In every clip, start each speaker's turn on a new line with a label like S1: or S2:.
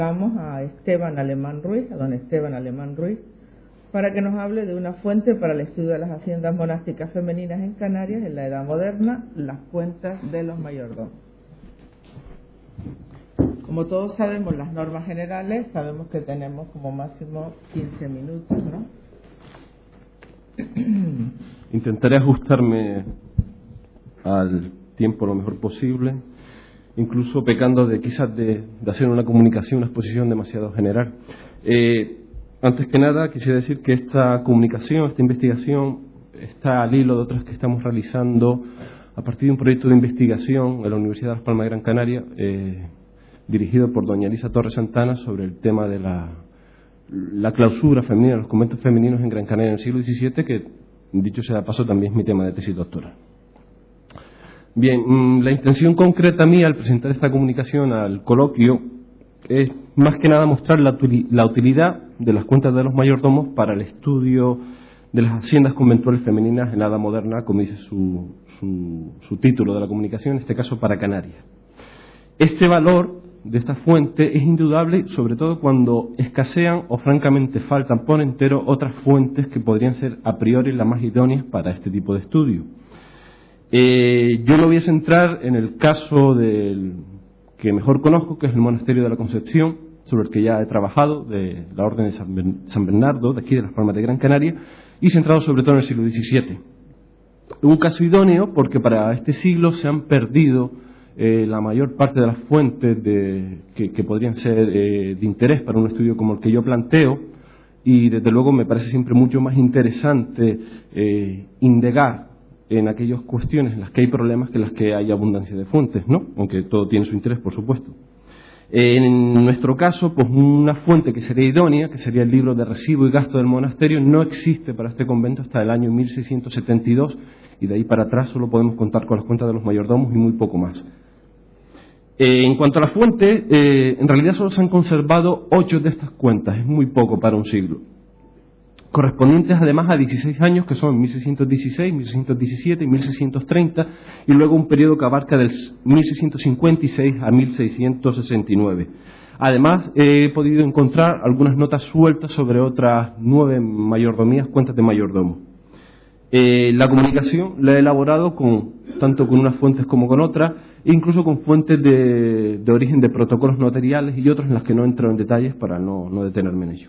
S1: Vamos a Esteban Alemán Ruiz, a don Esteban Alemán Ruiz, para que nos hable de una fuente para el estudio de las haciendas monásticas femeninas en Canarias en la Edad Moderna, las cuentas de los mayordomos. Como todos sabemos las normas generales, sabemos que tenemos como máximo 15 minutos, ¿no?
S2: Intentaré ajustarme al tiempo lo mejor posible, incluso pecando de quizás de hacer una comunicación, una exposición demasiado general. Antes que nada, quisiera decir que esta comunicación, esta investigación, está al hilo de otras que estamos realizando a partir de un proyecto de investigación en la Universidad de Las Palmas de Gran Canaria, dirigido por doña Elisa Torres Santana, sobre el tema de la clausura femenina, los conventos femeninos en Gran Canaria en el siglo XVII, que, dicho sea de paso, también es mi tema de tesis doctoral. Bien, la intención concreta mía al presentar esta comunicación al coloquio es más que nada mostrar la utilidad de las cuentas de los mayordomos para el estudio de las haciendas conventuales femeninas en la Edad Moderna, como dice su título de la comunicación, en este caso para Canarias. Este valor de esta fuente es indudable, sobre todo cuando escasean o francamente faltan por entero otras fuentes que podrían ser a priori las más idóneas para este tipo de estudio. Yo me voy a centrar en el caso del que mejor conozco, que es el Monasterio de la Concepción, sobre el que ya he trabajado, de la Orden de San Bernardo, de aquí de Las Palmas de Gran Canaria, y centrado sobre todo en el siglo XVII. Un caso idóneo porque para este siglo se han perdido la mayor parte de las fuentes que podrían ser de interés para un estudio como el que yo planteo, y desde luego me parece siempre mucho más interesante indagar en aquellas cuestiones en las que hay problemas que en las que hay abundancia de fuentes, ¿no? Aunque todo tiene su interés, por supuesto. En nuestro caso, pues una fuente que sería idónea, que sería el libro de recibo y gasto del monasterio, no existe para este convento hasta el año 1672, y de ahí para atrás solo podemos contar con las cuentas de los mayordomos y muy poco más. En cuanto a la fuente, en realidad solo se han conservado 8 de estas cuentas, es muy poco para un siglo, correspondientes además a 16 años, que son 1616, 1617 y 1630, y luego un periodo que abarca del 1656 a 1669. Además, he podido encontrar algunas notas sueltas sobre otras 9 mayordomías, cuentas de mayordomo. La comunicación la he elaborado tanto con unas fuentes como con otras, e incluso con fuentes de origen de protocolos notariales y otras en las que no entro en detalles para no detenerme en ello.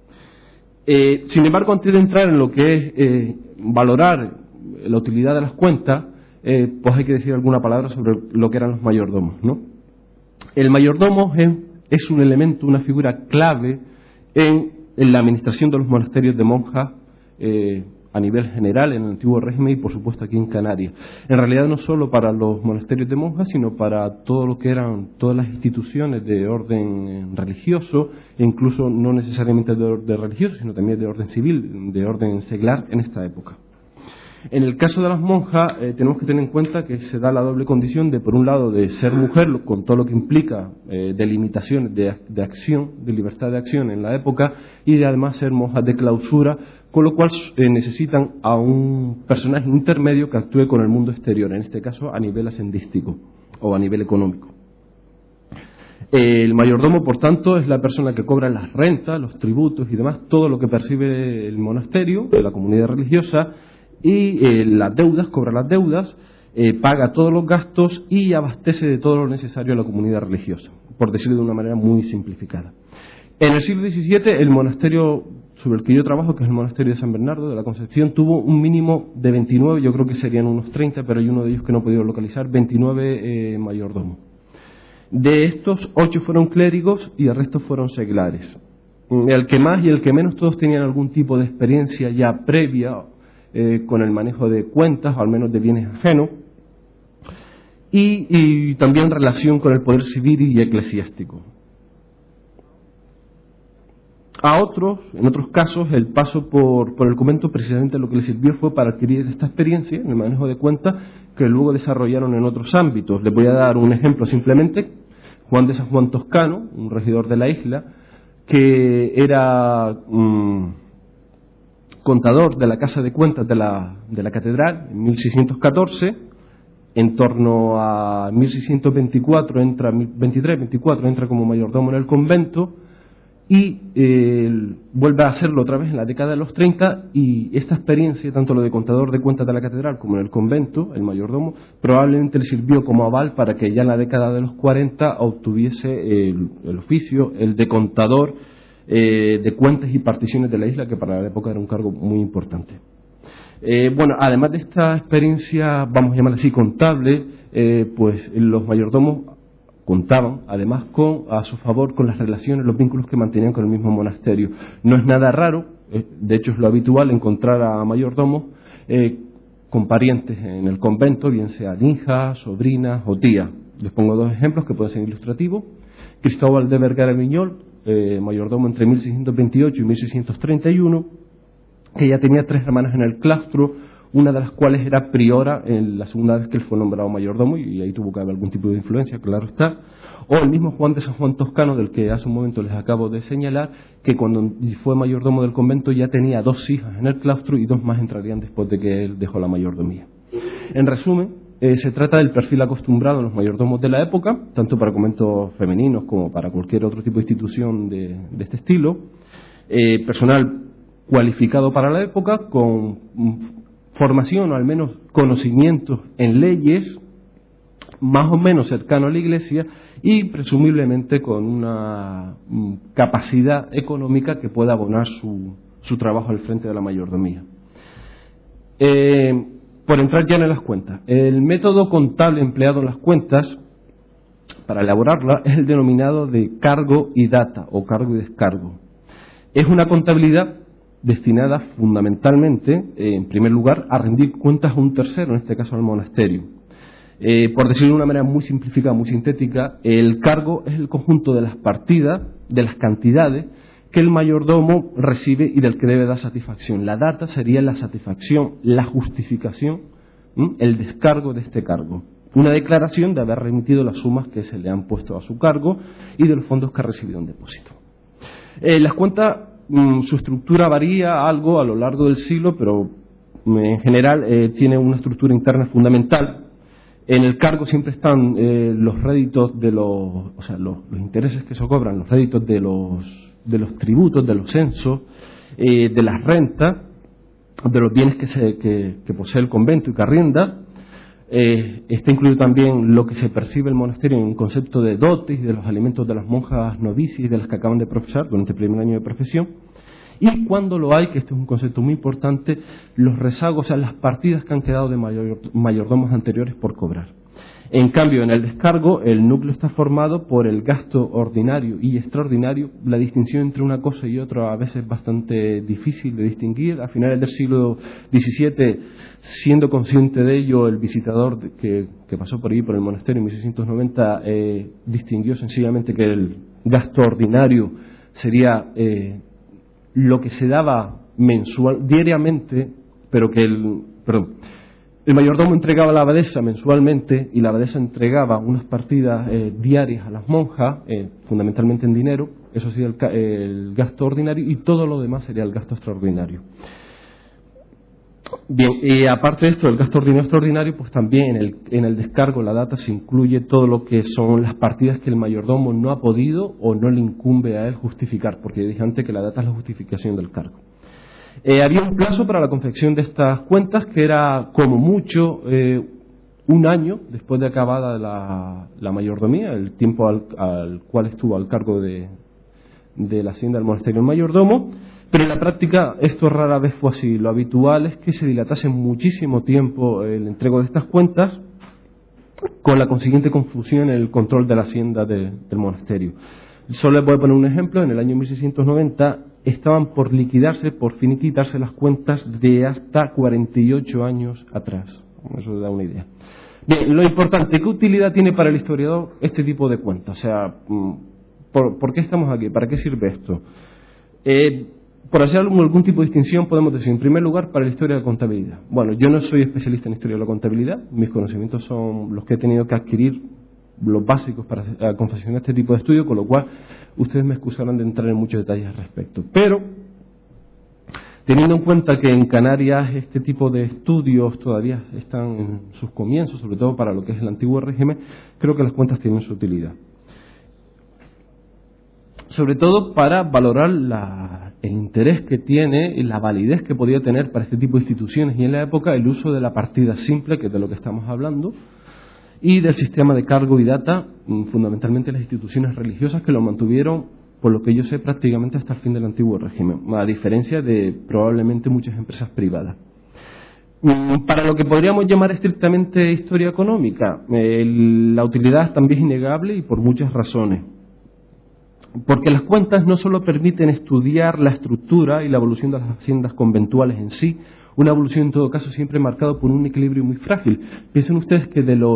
S2: Sin embargo, antes de entrar en lo que es valorar la utilidad de las cuentas, pues hay que decir alguna palabra sobre lo que eran los mayordomos, ¿no? El mayordomo es un elemento, una figura clave en la administración de los monasterios de monjas a nivel general en el antiguo régimen y por supuesto aquí en Canarias. En realidad no solo para los monasterios de monjas, sino para todo lo que eran todas las instituciones de orden religioso, e incluso no necesariamente de orden religioso, sino también de orden civil, de orden seglar en esta época. En el caso de las monjas tenemos que tener en cuenta que se da la doble condición de, por un lado, de ser mujer, con todo lo que implica de limitaciones de acción, de libertad de acción en la época, y de además ser monjas de clausura, con lo cual necesitan a un personaje intermedio que actúe con el mundo exterior, en este caso a nivel hacendístico o a nivel económico. El mayordomo, por tanto, es la persona que cobra las rentas, los tributos y demás, todo lo que percibe el monasterio, la comunidad religiosa, y las deudas, cobra las deudas, paga todos los gastos y abastece de todo lo necesario a la comunidad religiosa, por decirlo de una manera muy simplificada. En el siglo XVII, el monasterio sobre el que yo trabajo, que es el monasterio de San Bernardo de la Concepción, tuvo un mínimo de 29, yo creo que serían unos 30, pero hay uno de ellos que no he podido localizar, 29 mayordomos. De estos, 8 fueron clérigos y el resto fueron seglares. El que más y el que menos, todos tenían algún tipo de experiencia ya previa con el manejo de cuentas, o al menos de bienes ajenos, y también relación con el poder civil y eclesiástico. A otros, en otros casos, el paso por el convento precisamente lo que les sirvió fue para adquirir esta experiencia en el manejo de cuentas que luego desarrollaron en otros ámbitos. Les voy a dar un ejemplo simplemente. Juan de San Juan Toscano, un regidor de la isla, que era contador de la Casa de Cuentas de la Catedral en 1614, En torno a 1624 entra, 23-24 entra como mayordomo en el convento y vuelve a hacerlo otra vez en la década de los 30, y esta experiencia, tanto lo de contador de cuentas de la catedral como en el convento, el mayordomo, probablemente le sirvió como aval para que ya en la década de los 40 obtuviese el oficio, el de contador de cuentas y particiones de la isla, que para la época era un cargo muy importante. Bueno, además de esta experiencia, vamos a llamarla así, contable, pues los mayordomos contaban además a su favor con las relaciones, los vínculos que mantenían con el mismo monasterio. No es nada raro, de hecho es lo habitual encontrar a mayordomos con parientes en el convento, bien sean hijas, sobrinas o tías. Les pongo dos ejemplos que pueden ser ilustrativos. Cristóbal de Vergara Viñol, mayordomo entre 1628 y 1631, que ya tenía 3 hermanas en el claustro, una de las cuales era priora en la segunda vez que él fue nombrado mayordomo, y ahí tuvo que haber algún tipo de influencia, claro está. O el mismo Juan de San Juan Toscano, del que hace un momento les acabo de señalar, que cuando fue mayordomo del convento ya tenía 2 hijas en el claustro y 2 más entrarían después de que él dejó la mayordomía. En resumen, se trata del perfil acostumbrado en los mayordomos de la época, tanto para conventos femeninos como para cualquier otro tipo de institución de este estilo. Personal cualificado para la época, con formación o al menos conocimientos en leyes, más o menos cercano a la Iglesia, y presumiblemente con una capacidad económica que pueda abonar su trabajo al frente de la mayordomía. Por entrar ya en las cuentas, el método contable empleado en las cuentas para elaborarla es el denominado de cargo y data, o cargo y descargo. Es una contabilidad destinada fundamentalmente, en primer lugar, a rendir cuentas a un tercero, en este caso al monasterio. Por decirlo de una manera muy simplificada, muy sintética, el cargo es el conjunto de las partidas, de las cantidades que el mayordomo recibe y del que debe dar satisfacción. La data sería la satisfacción, la justificación, el descargo de este cargo. Una declaración de haber remitido las sumas que se le han puesto a su cargo y de los fondos que ha recibido en depósito. Las cuentas, su estructura varía algo a lo largo del siglo, pero en general tiene una estructura interna fundamental. En el cargo siempre están los réditos de los intereses que se cobran, los réditos de los tributos, de los censos, de las rentas, de los bienes que posee el convento y que arrienda. Está incluido también lo que se percibe el monasterio en un concepto de dotes y de los alimentos de las monjas novicias y de las que acaban de profesar durante el primer año de profesión. Y cuando lo hay, que este es un concepto muy importante, los rezagos, o sea, las partidas que han quedado de mayordomos anteriores por cobrar. En cambio, en el descargo, el núcleo está formado por el gasto ordinario y extraordinario. La distinción entre una cosa y otra a veces es bastante difícil de distinguir. A finales del siglo XVII, siendo consciente de ello, el visitador que pasó por ahí, por el monasterio en 1690, distinguió sencillamente que el gasto ordinario sería lo que se daba diariamente, pero que el mayordomo entregaba a la abadesa mensualmente y la abadesa entregaba unas partidas diarias a las monjas, fundamentalmente en dinero. Eso sería el gasto ordinario, y todo lo demás sería el gasto extraordinario. Bien, y aparte de esto, el gasto ordinario extraordinario, pues también en el descargo, la data, se incluye todo lo que son las partidas que el mayordomo no ha podido o no le incumbe a él justificar, porque dije antes que la data es la justificación del cargo. Había un plazo para la confección de estas cuentas que era como mucho un año después de acabada la mayordomía, el tiempo al cual estuvo al cargo de la hacienda del monasterio el mayordomo, pero en la práctica esto rara vez fue así. Lo habitual es que se dilatase muchísimo tiempo el entrego de estas cuentas, con la consiguiente confusión en el control de la hacienda del monasterio. Solo les voy a poner un ejemplo. En el año 1690 estaban por liquidarse, por finiquitarse las cuentas de hasta 48 años atrás. Eso da una idea. Bien, lo importante, ¿qué utilidad tiene para el historiador este tipo de cuentas? O sea, ¿por qué estamos aquí? ¿Para qué sirve esto? Por hacer algún tipo de distinción, podemos decir, en primer lugar, para la historia de la contabilidad. Bueno, yo no soy especialista en historia de la contabilidad, mis conocimientos son los que he tenido que adquirir, los básicos para confeccionar este tipo de estudio, con lo cual ustedes me excusarán de entrar en muchos detalles al respecto. Pero Teniendo en cuenta que en Canarias este tipo de estudios todavía están en sus comienzos, sobre todo para lo que es el antiguo régimen, creo que las cuentas tienen su utilidad. Sobre todo para valorar el interés que tiene y la validez que podía tener para este tipo de instituciones, y en la época el uso de la partida simple, que es de lo que estamos hablando, y del sistema de cargo y data, fundamentalmente las instituciones religiosas, que lo mantuvieron, por lo que yo sé, prácticamente hasta el fin del antiguo régimen, a diferencia de probablemente muchas empresas privadas. Para lo que podríamos llamar estrictamente historia económica, la utilidad también es innegable y por muchas razones. Porque las cuentas no solo permiten estudiar la estructura y la evolución de las haciendas conventuales en sí, una evolución en todo caso siempre marcada por un equilibrio muy frágil. Piensen ustedes que de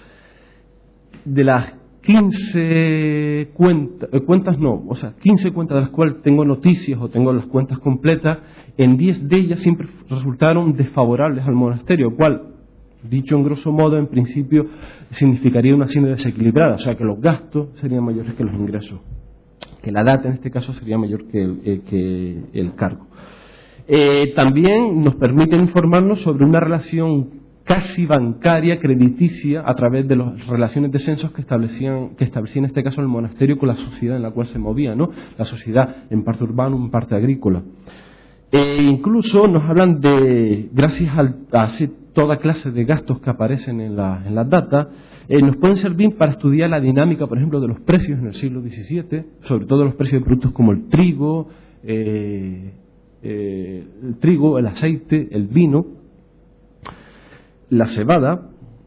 S2: las 15 cuentas de las cuales tengo noticias o tengo las cuentas completas, en 10 de ellas siempre resultaron desfavorables al monasterio, cual, dicho en grosso modo, en principio significaría una hacienda desequilibrada, o sea que los gastos serían mayores que los ingresos, que la data en este caso sería mayor que el cargo. También nos permiten informarnos sobre una relación casi bancaria, crediticia, a través de las relaciones de censos que establecía en este caso el monasterio con la sociedad en la cual se movía, ¿no? La sociedad en parte urbana, en parte agrícola. Incluso nos hablan de, gracias a toda clase de gastos que aparecen en las datas, nos pueden servir para estudiar la dinámica, por ejemplo, de los precios en el siglo XVII, sobre todo los precios de productos como el trigo, el aceite, el vino, la cebada.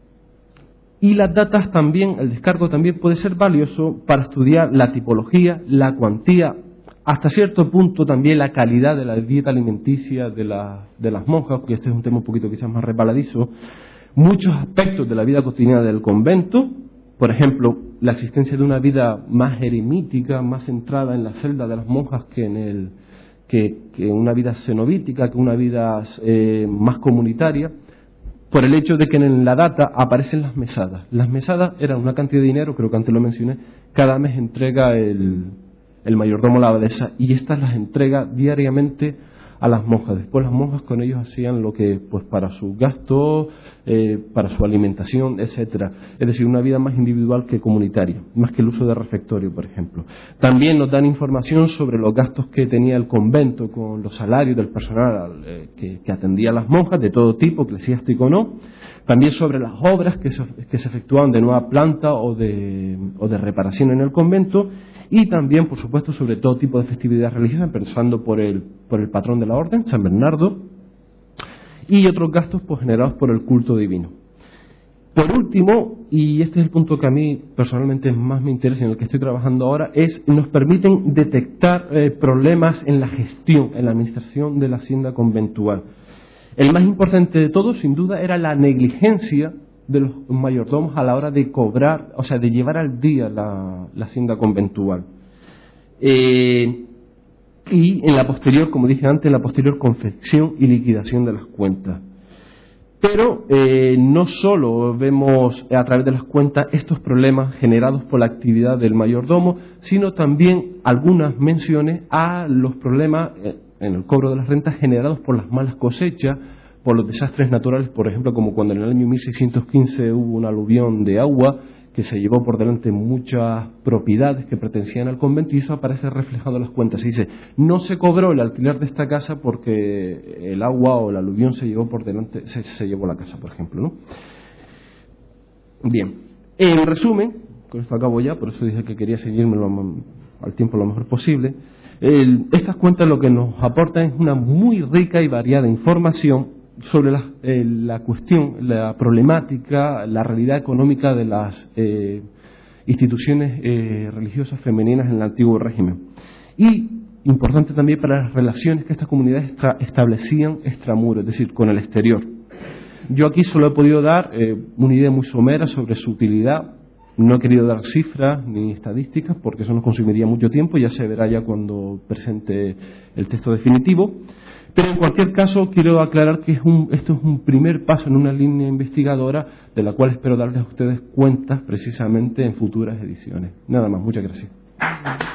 S2: Y las datas también, el descargo también puede ser valioso para estudiar la tipología, la cuantía, hasta cierto punto también la calidad de la dieta alimenticia de las monjas, que este es un tema un poquito quizás más resbaladizo, muchos aspectos de la vida cotidiana del convento, por ejemplo, la existencia de una vida más eremítica, más centrada en la celda de las monjas que una vida cenobítica, que una vida más comunitaria, por el hecho de que en la data aparecen las mesadas. Las mesadas eran una cantidad de dinero, creo que antes lo mencioné, cada mes entrega el mayordomo a la abadesa, y estas las entrega diariamente a las monjas. Después las monjas con ellos hacían lo que, pues, para sus gastos, para su alimentación, etcétera. Es decir, una vida más individual que comunitaria, más que el uso de refectorio, por ejemplo. También nos dan información sobre los gastos que tenía el convento con los salarios del personal que atendía a las monjas, de todo tipo, eclesiástico o no. También sobre las obras que se efectuaban de nueva planta o de reparación en el convento. Y también, por supuesto, sobre todo tipo de festividades religiosas, empezando por el patrón de la orden, San Bernardo, y otros gastos pues generados por el culto divino. Por último, y este es el punto que a mí personalmente más me interesa y en el que estoy trabajando ahora, nos permiten detectar problemas en la gestión, en la administración de la hacienda conventual. El más importante de todos, sin duda, era la negligencia de los mayordomos a la hora de cobrar, o sea, de llevar al día la hacienda conventual. Y en la posterior, como dije antes, en la posterior confección y liquidación de las cuentas. Pero no solo vemos a través de las cuentas estos problemas generados por la actividad del mayordomo, sino también algunas menciones a los problemas en el cobro de las rentas generados por las malas cosechas, por los desastres naturales, por ejemplo, como cuando en el año 1615 hubo un aluvión de agua que se llevó por delante muchas propiedades que pertenecían al convento, y eso aparece reflejado en las cuentas. Se dice, no se cobró el alquiler de esta casa porque el agua o el aluvión se llevó por delante, se llevó la casa, por ejemplo, ¿no? Bien, en resumen, con esto acabo ya, por eso dije que quería seguirme al tiempo lo mejor posible. Estas cuentas lo que nos aportan es una muy rica y variada información sobre la cuestión, la problemática, la realidad económica de las instituciones religiosas femeninas en el antiguo régimen. Y importante también para las relaciones que estas comunidades establecían extramuros, es decir, con el exterior. Yo aquí solo he podido dar una idea muy somera sobre su utilidad. No he querido dar cifras ni estadísticas porque eso nos consumiría mucho tiempo, ya se verá ya cuando presente el texto definitivo. Pero en cualquier caso quiero aclarar que esto es un primer paso en una línea investigadora de la cual espero darles a ustedes cuentas precisamente en futuras ediciones. Nada más, muchas gracias.